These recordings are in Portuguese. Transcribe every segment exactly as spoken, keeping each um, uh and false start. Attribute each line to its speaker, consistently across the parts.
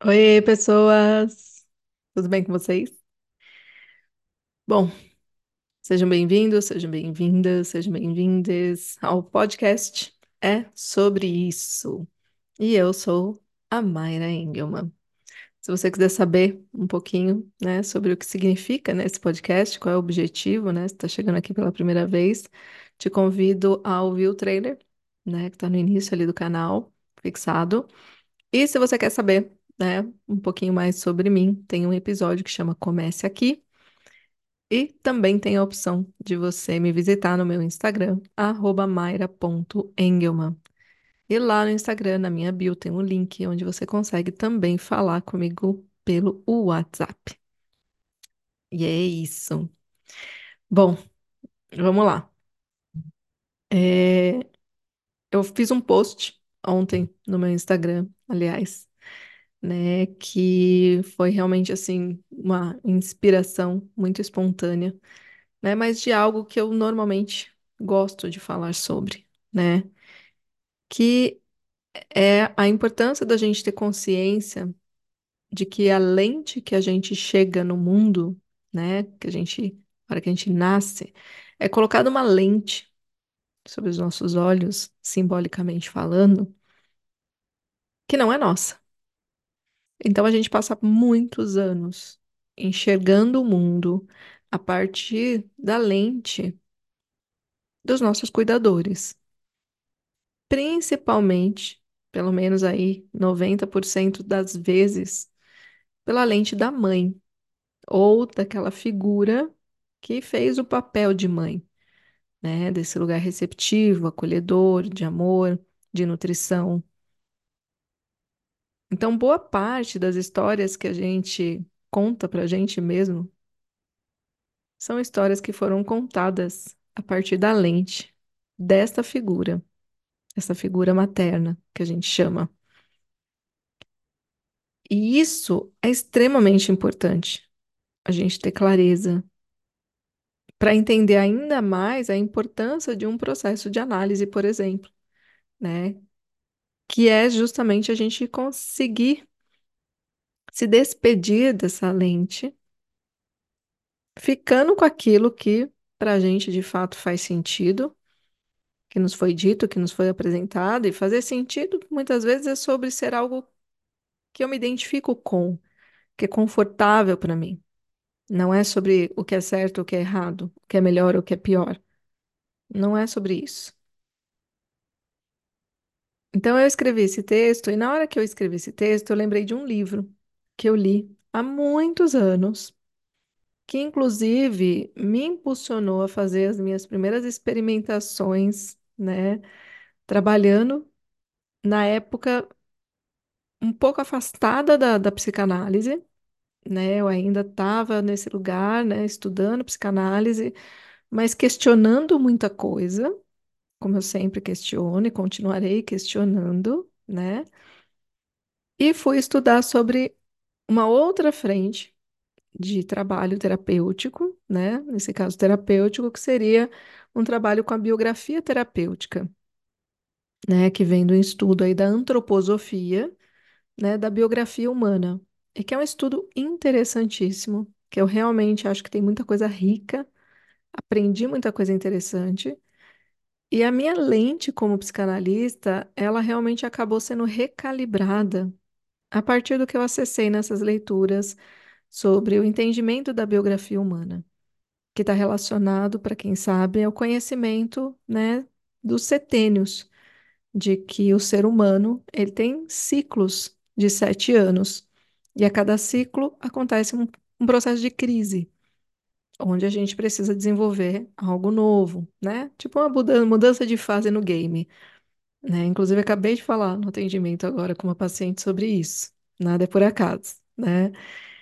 Speaker 1: Oi, pessoas! Tudo bem com vocês? Bom, sejam bem-vindos, sejam bem-vindas, sejam bem-vindes ao podcast É Sobre Isso. E eu sou a Mayra Engelmann. Se você quiser saber um pouquinho, né, sobre o que significa, né, esse podcast, qual é o objetivo, né, se está chegando aqui pela primeira vez, te convido a ouvir o trailer, né, que está no início ali do canal, fixado. E se você quer saber, né, um pouquinho mais sobre mim, tem um episódio que chama Comece Aqui. E também tem a opção de você me visitar no meu Instagram, arroba maira ponto engelmann. E lá no Instagram, na minha bio, tem um link onde você consegue também falar comigo pelo WhatsApp. E é isso. Bom, vamos lá. É, eu fiz um post ontem no meu Instagram, aliás, né, que foi realmente assim uma inspiração muito espontânea, né, mas de algo que eu normalmente gosto de falar sobre, né, que é a importância da gente ter consciência de que a lente que a gente chega no mundo, né, que a gente, na hora que a gente nasce, é colocada uma lente sobre os nossos olhos, simbolicamente falando, que não é nossa. Então a gente passa muitos anos enxergando o mundo a partir da lente dos nossos cuidadores, principalmente, pelo menos aí noventa por cento das vezes, pela lente da mãe ou daquela figura que fez o papel de mãe, né? Desse lugar receptivo, acolhedor, de amor, de nutrição. Então, boa parte das histórias que a gente conta pra gente mesmo são histórias que foram contadas a partir da lente desta figura, essa figura materna que a gente chama. E isso é extremamente importante, a gente ter clareza para entender ainda mais a importância de um processo de análise, por exemplo, né? Que é justamente a gente conseguir se despedir dessa lente, ficando com aquilo que para a gente de fato faz sentido, que nos foi dito, que nos foi apresentado, e fazer sentido muitas vezes é sobre ser algo que eu me identifico com, que é confortável para mim. Não é sobre o que é certo, o que é errado, o que é melhor, o que é pior. Não é sobre isso. Então eu escrevi esse texto, e na hora que eu escrevi esse texto, eu lembrei de um livro que eu li há muitos anos, que inclusive me impulsionou a fazer as minhas primeiras experimentações, né, trabalhando na época um pouco afastada da, da psicanálise, né, eu ainda estava nesse lugar, né, estudando psicanálise, mas questionando muita coisa, como eu sempre questiono e continuarei questionando, né, e fui estudar sobre uma outra frente de trabalho terapêutico, né? Nesse caso terapêutico, que seria um trabalho com a biografia terapêutica, né? Que vem do estudo aí da antroposofia, né? Da biografia humana. E que é um estudo interessantíssimo, que eu realmente acho que tem muita coisa rica, aprendi muita coisa interessante. E a minha lente como psicanalista, ela realmente acabou sendo recalibrada a partir do que eu acessei nessas leituras sobre o entendimento da biografia humana, que está relacionado, para quem sabe, ao conhecimento, né, dos setênios, de que o ser humano ele tem ciclos de sete anos, e a cada ciclo acontece um, um processo de crise, onde a gente precisa desenvolver algo novo, né? Tipo uma muda- mudança de fase no game, né? Inclusive, acabei de falar no atendimento agora com uma paciente sobre isso. Nada é por acaso, né?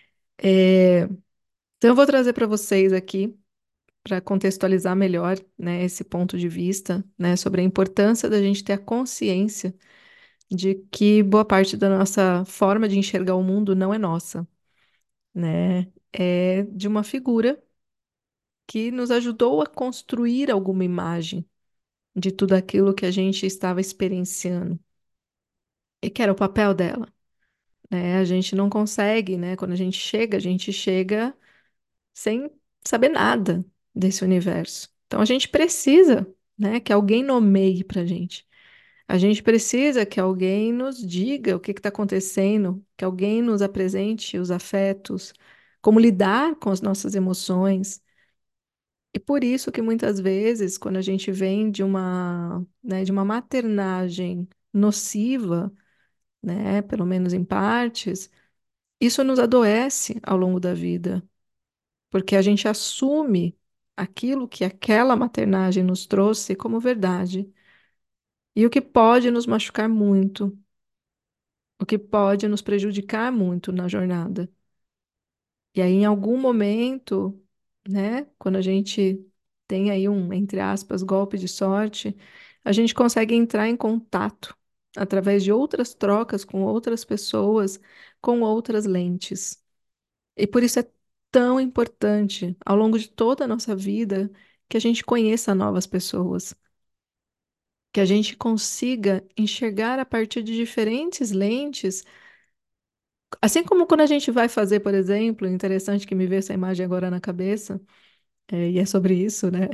Speaker 1: É, então, eu vou trazer para vocês aqui, para contextualizar melhor, né, esse ponto de vista, né, sobre a importância da gente ter a consciência de que boa parte da nossa forma de enxergar o mundo não é nossa, né? É de uma figura que nos ajudou a construir alguma imagem de tudo aquilo que a gente estava experienciando e que era o papel dela, né? A gente não consegue, né? Quando a gente chega, a gente chega sem saber nada desse universo. Então a gente precisa, né, que alguém nomeie para a gente. A gente precisa que alguém nos diga o que está acontecendo, que alguém nos apresente os afetos, como lidar com as nossas emoções. E por isso que muitas vezes, quando a gente vem de uma, né, de uma maternagem nociva, né, pelo menos em partes, isso nos adoece ao longo da vida, porque a gente assume aquilo que aquela maternagem nos trouxe como verdade, e o que pode nos machucar muito, o que pode nos prejudicar muito na jornada. E aí, em algum momento, né, quando a gente tem aí um, entre aspas, golpe de sorte, a gente consegue entrar em contato através de outras trocas com outras pessoas, com outras lentes. E por isso é tão importante, ao longo de toda a nossa vida, que a gente conheça novas pessoas, que a gente consiga enxergar a partir de diferentes lentes. Assim como quando a gente vai fazer, por exemplo, interessante que me veio essa imagem agora na cabeça, é, e é sobre isso, né?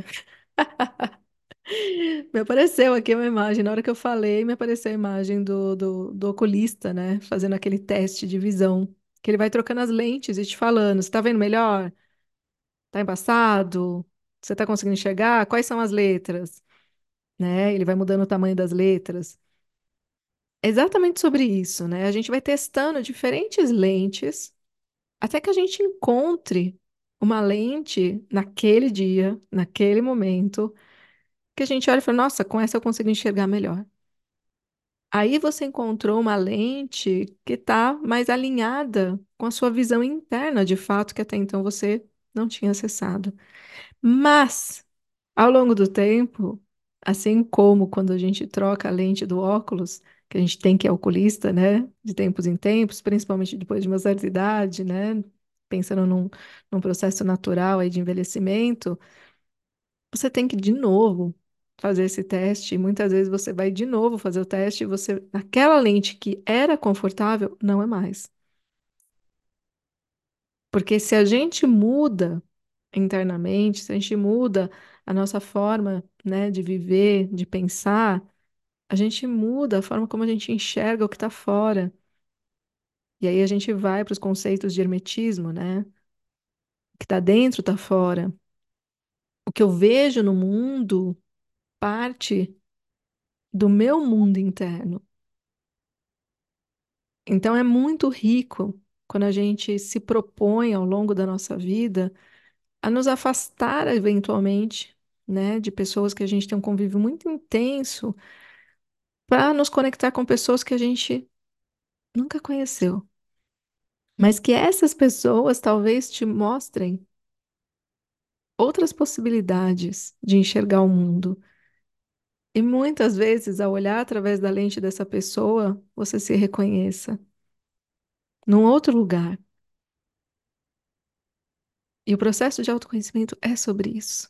Speaker 1: Me apareceu aqui uma imagem, na hora que eu falei, me apareceu a imagem do, do, do oculista, né? Fazendo aquele teste de visão, que ele vai trocando as lentes e te falando, você tá vendo melhor? Tá embaçado? Você tá conseguindo enxergar? Quais são as letras? Né? Ele vai mudando o tamanho das letras. É exatamente sobre isso, né? A gente vai testando diferentes lentes até que a gente encontre uma lente naquele dia, naquele momento, que a gente olha e fala, nossa, com essa eu consigo enxergar melhor. Aí você encontrou uma lente que está mais alinhada com a sua visão interna, de fato, que até então você não tinha acessado. Mas, ao longo do tempo, assim como quando a gente troca a lente do óculos, que a gente tem que ir ao oculista, né, de tempos em tempos, principalmente depois de uma certa idade, né, pensando num, num processo natural aí de envelhecimento, você tem que de novo fazer esse teste. E muitas vezes você vai de novo fazer o teste e você, aquela lente que era confortável, não é mais. Porque se a gente muda internamente, se a gente muda a nossa forma, né, de viver, de pensar, a gente muda a forma como a gente enxerga o que está fora. E aí a gente vai para os conceitos de hermetismo, né? O que está dentro está fora. O que eu vejo no mundo parte do meu mundo interno. Então é muito rico quando a gente se propõe ao longo da nossa vida a nos afastar eventualmente, né, de pessoas que a gente tem um convívio muito intenso, para nos conectar com pessoas que a gente nunca conheceu, mas que essas pessoas talvez te mostrem outras possibilidades de enxergar o mundo. E muitas vezes, ao olhar através da lente dessa pessoa, você se reconheça num outro lugar. E o processo de autoconhecimento é sobre isso.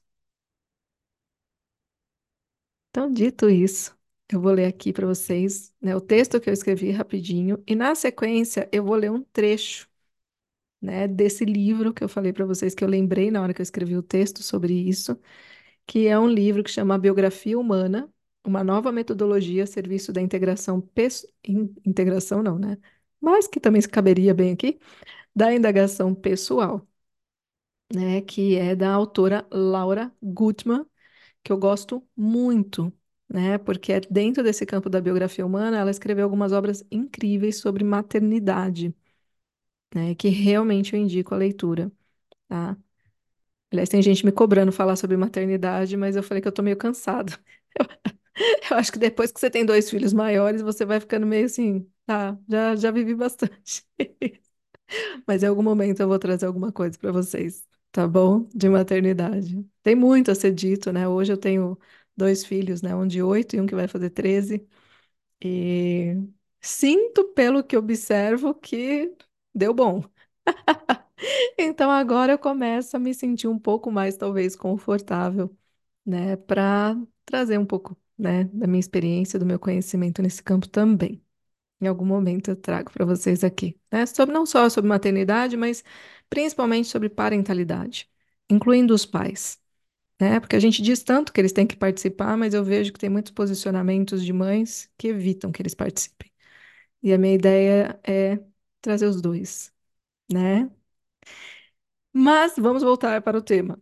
Speaker 1: Então, dito isso, eu vou ler aqui para vocês, né, o texto que eu escrevi rapidinho, e na sequência eu vou ler um trecho, né, desse livro que eu falei para vocês, que eu lembrei na hora que eu escrevi o texto sobre isso, que é um livro que chama Biografia Humana, uma nova metodologia a serviço da integração, pes- in- integração não, né? Mas que também se caberia bem aqui, da indagação pessoal, né? Que é da autora Laura Gutman, que eu gosto muito, né? Porque é dentro desse campo da biografia humana, ela escreveu algumas obras incríveis sobre maternidade, né? Que realmente eu indico a leitura, tá? Aliás, tem gente me cobrando falar sobre maternidade, mas eu falei que eu tô meio cansado. Eu acho que depois que você tem dois filhos maiores, você vai ficando meio assim, tá, já, já vivi bastante. Mas em algum momento eu vou trazer alguma coisa para vocês, tá bom? De maternidade. Tem muito a ser dito, né? Hoje eu tenho dois filhos, né? Um de oito e um que vai fazer treze. E sinto, pelo que observo, que deu bom. Então agora eu começo a me sentir um pouco mais, talvez, confortável, né? Para trazer um pouco, né, da minha experiência, do meu conhecimento nesse campo também. Em algum momento eu trago para vocês aqui, né? Sobre, não só sobre maternidade, mas principalmente sobre parentalidade, incluindo os pais, né? Porque a gente diz tanto que eles têm que participar, mas eu vejo que tem muitos posicionamentos de mães que evitam que eles participem. E a minha ideia é trazer os dois, né? Mas vamos voltar para o tema,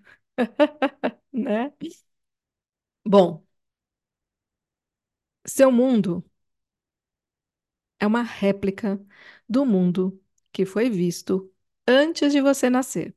Speaker 1: né? Bom, seu mundo é uma réplica do mundo que foi visto antes de você nascer.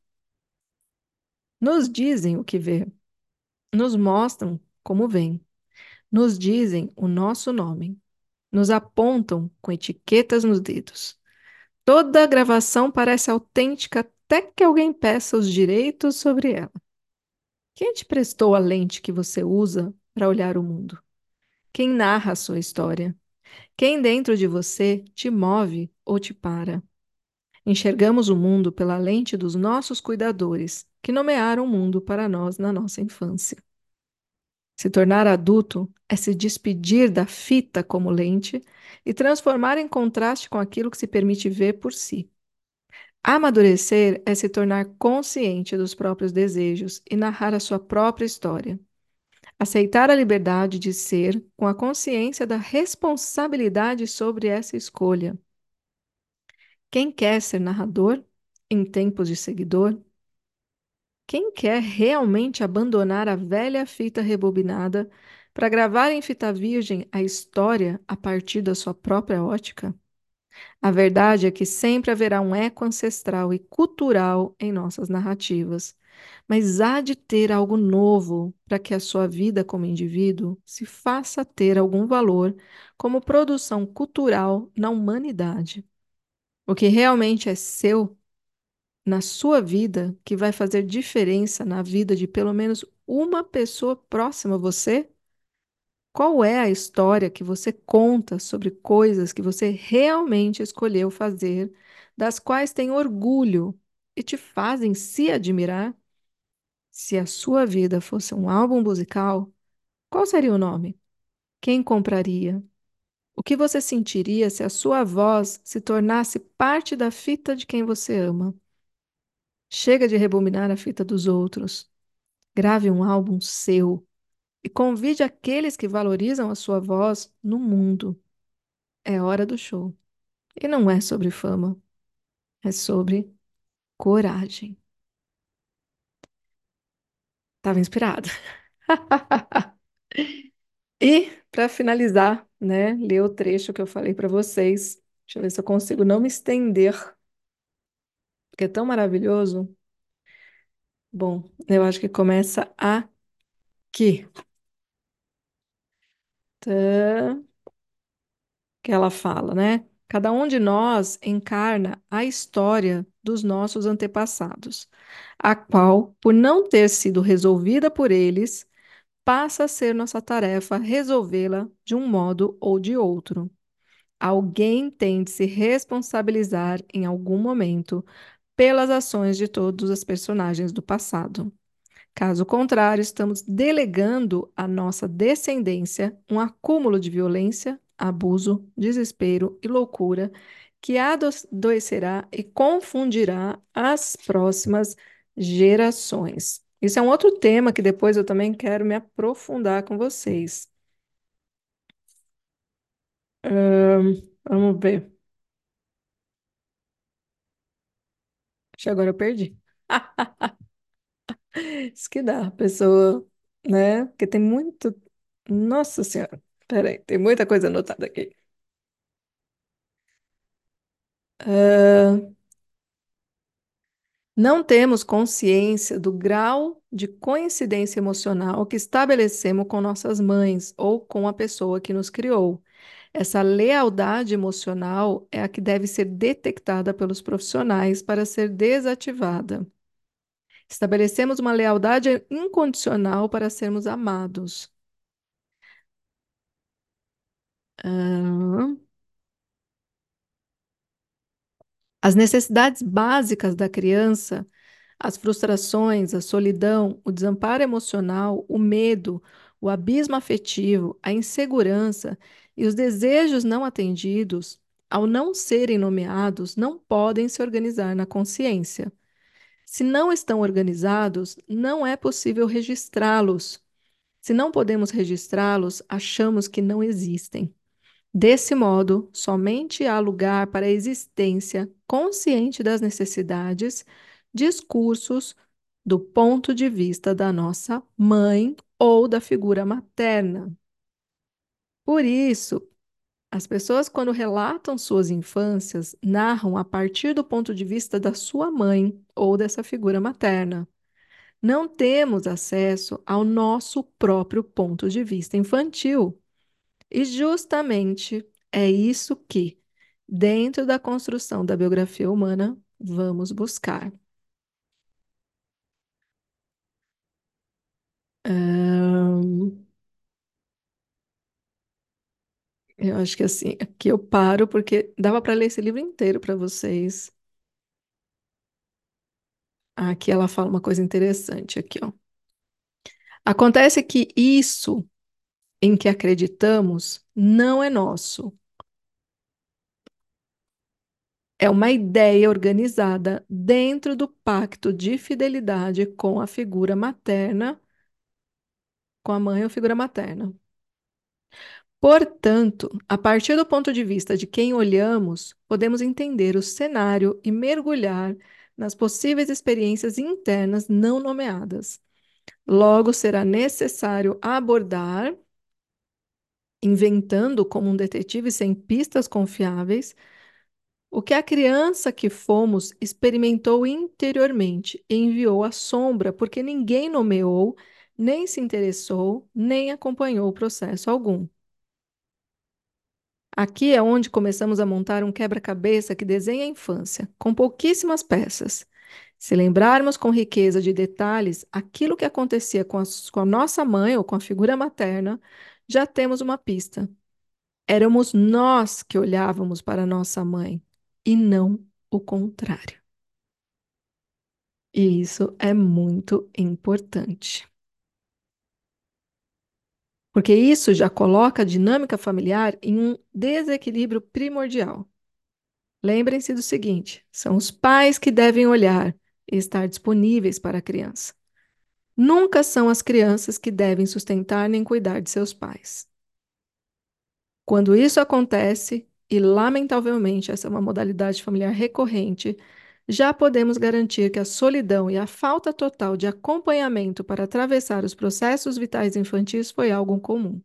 Speaker 1: Nos dizem o que ver, nos mostram como vem, nos dizem o nosso nome, nos apontam com etiquetas nos dedos. Toda a gravação parece autêntica até que alguém peça os direitos sobre ela. Quem te prestou a lente que você usa para olhar o mundo? Quem narra a sua história? Quem dentro de você te move ou te para? Enxergamos o mundo pela lente dos nossos cuidadores, que nomearam o mundo para nós na nossa infância. Se tornar adulto é se despedir da fita como lente e transformar em contraste com aquilo que se permite ver por si. Amadurecer é se tornar consciente dos próprios desejos e narrar a sua própria história. Aceitar a liberdade de ser com a consciência da responsabilidade sobre essa escolha. Quem quer ser narrador em tempos de seguidor? Quem quer realmente abandonar a velha fita rebobinada para gravar em fita virgem a história a partir da sua própria ótica? A verdade é que sempre haverá um eco ancestral e cultural em nossas narrativas, mas há de ter algo novo para que a sua vida como indivíduo se faça ter algum valor como produção cultural na humanidade. O que realmente é seu na sua vida, que vai fazer diferença na vida de pelo menos uma pessoa próxima a você? Qual é a história que você conta sobre coisas que você realmente escolheu fazer, das quais tem orgulho e te fazem se admirar? Se a sua vida fosse um álbum musical, qual seria o nome? Quem compraria? O que você sentiria se a sua voz se tornasse parte da fita de quem você ama? Chega de rebobinar a fita dos outros. Grave um álbum seu e convide aqueles que valorizam a sua voz no mundo. É hora do show. E não é sobre fama, é sobre coragem. Tava inspirada. E, para finalizar, né, ler o trecho que eu falei para vocês. Deixa eu ver se eu consigo não me estender, porque é tão maravilhoso. Bom, eu acho que começa aqui. Tá, que ela fala, né? Cada um de nós encarna a história dos nossos antepassados, a qual, por não ter sido resolvida por eles, passa a ser nossa tarefa resolvê-la de um modo ou de outro. Alguém tem de se responsabilizar em algum momento pelas ações de todos os personagens do passado. Caso contrário, estamos delegando à nossa descendência um acúmulo de violência, abuso, desespero e loucura que adoecerá e confundirá as próximas gerações. Isso é um outro tema que depois eu também quero me aprofundar com vocês. Ahn, vamos ver. Acho que agora eu perdi. Isso que dá, a pessoa, né? Porque tem muito. Nossa Senhora, peraí, tem muita coisa anotada aqui. Ah, não temos consciência do grau de coincidência emocional que estabelecemos com nossas mães ou com a pessoa que nos criou. Essa lealdade emocional é a que deve ser detectada pelos profissionais para ser desativada. Estabelecemos uma lealdade incondicional para sermos amados. Ah, as necessidades básicas da criança, as frustrações, a solidão, o desamparo emocional, o medo, o abismo afetivo, a insegurança E os desejos não atendidos, ao não serem nomeados, não podem se organizar na consciência. Se não estão organizados, não é possível registrá-los. Se não podemos registrá-los, achamos que não existem. Desse modo, somente há lugar para a existência consciente das necessidades, discursos do ponto de vista da nossa mãe ou da figura materna. Por isso, as pessoas, quando relatam suas infâncias, narram a partir do ponto de vista da sua mãe ou dessa figura materna. Não temos acesso ao nosso próprio ponto de vista infantil. E justamente é isso que, dentro da construção da biografia humana, vamos buscar. Ahn, eu acho que assim, aqui eu paro porque dava para ler esse livro inteiro para vocês. Aqui ela fala uma coisa interessante aqui, ó. Acontece que isso em que acreditamos não é nosso. É uma ideia organizada dentro do pacto de fidelidade com a figura materna, com a mãe ou figura materna. Portanto, a partir do ponto de vista de quem olhamos, podemos entender o cenário e mergulhar nas possíveis experiências internas não nomeadas. Logo, será necessário abordar, inventando como um detetive sem pistas confiáveis, o que a criança que fomos experimentou interiormente e enviou à sombra, porque ninguém nomeou, nem se interessou, nem acompanhou o processo algum. Aqui é onde começamos a montar um quebra-cabeça que desenha a infância, com pouquíssimas peças. Se lembrarmos com riqueza de detalhes aquilo que acontecia com a, com a nossa mãe ou com a figura materna, já temos uma pista. Éramos nós que olhávamos para nossa mãe e não o contrário. E isso é muito importante, porque isso já coloca a dinâmica familiar em um desequilíbrio primordial. Lembrem-se do seguinte: são os pais que devem olhar e estar disponíveis para a criança. Nunca são as crianças que devem sustentar nem cuidar de seus pais. Quando isso acontece, e lamentavelmente essa é uma modalidade familiar recorrente, já podemos garantir que a solidão e a falta total de acompanhamento para atravessar os processos vitais infantis foi algo comum.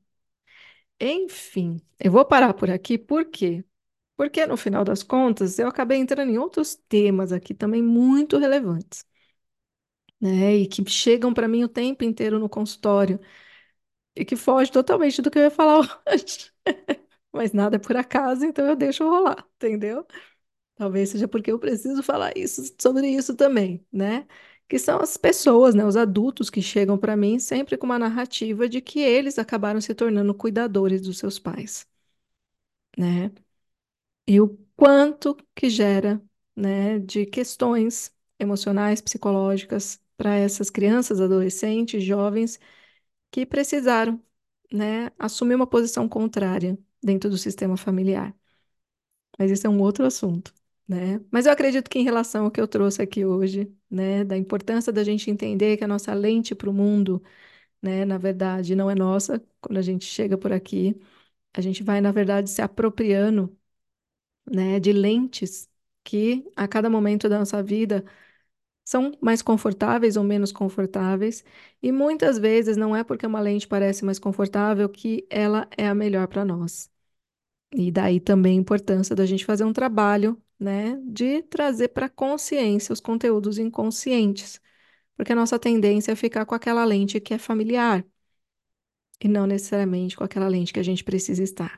Speaker 1: Enfim, eu vou parar por aqui, por quê? Porque no final das contas eu acabei entrando em outros temas aqui também muito relevantes, né? E que chegam para mim o tempo inteiro no consultório e que foge totalmente do que eu ia falar hoje. Mas nada é por acaso, então eu deixo rolar, entendeu? Talvez seja porque eu preciso falar isso sobre isso também, né? Que são as pessoas, né, os adultos que chegam para mim sempre com uma narrativa de que eles acabaram se tornando cuidadores dos seus pais, né? E o quanto que gera, né, de questões emocionais, psicológicas para essas crianças, adolescentes, jovens que precisaram, né, assumir uma posição contrária dentro do sistema familiar. Mas isso é um outro assunto, né? Mas eu acredito que em relação ao que eu trouxe aqui hoje, né, da importância da gente entender que a nossa lente para o mundo, né, na verdade, não é nossa. Quando a gente chega por aqui, a gente vai, na verdade, se apropriando, né, de lentes que a cada momento da nossa vida são mais confortáveis ou menos confortáveis, e muitas vezes não é porque uma lente parece mais confortável que ela é a melhor para nós. E daí também a importância da gente fazer um trabalho, né, de trazer para a consciência os conteúdos inconscientes, porque a nossa tendência é ficar com aquela lente que é familiar e não necessariamente com aquela lente que a gente precisa estar.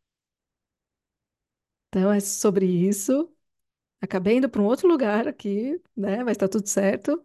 Speaker 1: Então é sobre isso. Acabei indo para um outro lugar aqui, né? Mas tá tudo certo.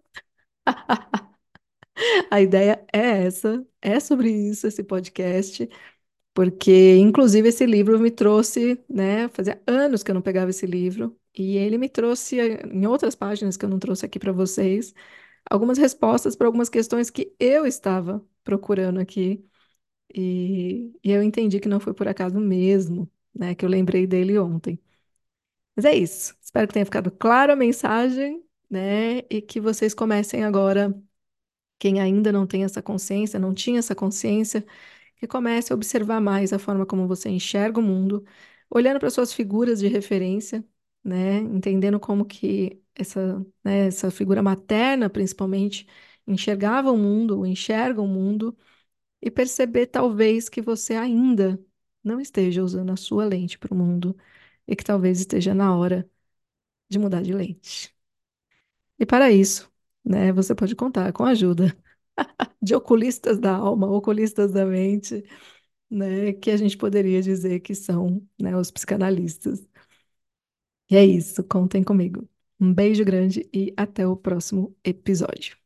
Speaker 1: A ideia é essa, é sobre isso esse podcast, porque inclusive esse livro me trouxe, né? Fazia anos que eu não pegava esse livro, e ele me trouxe eh, em outras páginas que eu não trouxe aqui para vocês, algumas respostas para algumas questões que eu estava procurando aqui. E, e eu entendi que não foi por acaso mesmo, né, que eu lembrei dele ontem. Mas é isso. Espero que tenha ficado clara a mensagem, né, e que vocês comecem agora, quem ainda não tem essa consciência, não tinha essa consciência, que comece a observar mais a forma como você enxerga o mundo, olhando para suas figuras de referência, né, entendendo como que essa, né, essa figura materna, principalmente, enxergava o mundo, ou enxerga o mundo, e perceber talvez que você ainda não esteja usando a sua lente para o mundo e que talvez esteja na hora de mudar de lente. E para isso, né, você pode contar com a ajuda de oculistas da alma, oculistas da mente, né, que a gente poderia dizer que são, né, os psicanalistas. E é isso, contem comigo. Um beijo grande e até o próximo episódio.